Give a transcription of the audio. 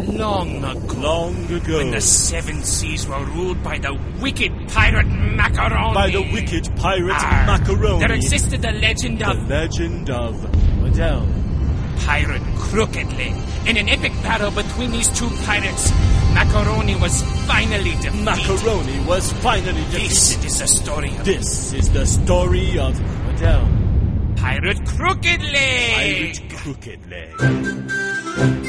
Long ago. Long ago. When the seven seas were ruled by the wicked pirate Macaroni. By the wicked pirate Macaroni. There existed the legend of... The legend of... Well, Pirate Crooked Leg. In an epic battle between these two pirates, Macaroni was finally defeated. Macaroni was finally defeated. This is the story of... This is the story of... Well, Pirate Crooked Leg. Pirate Crooked Leg.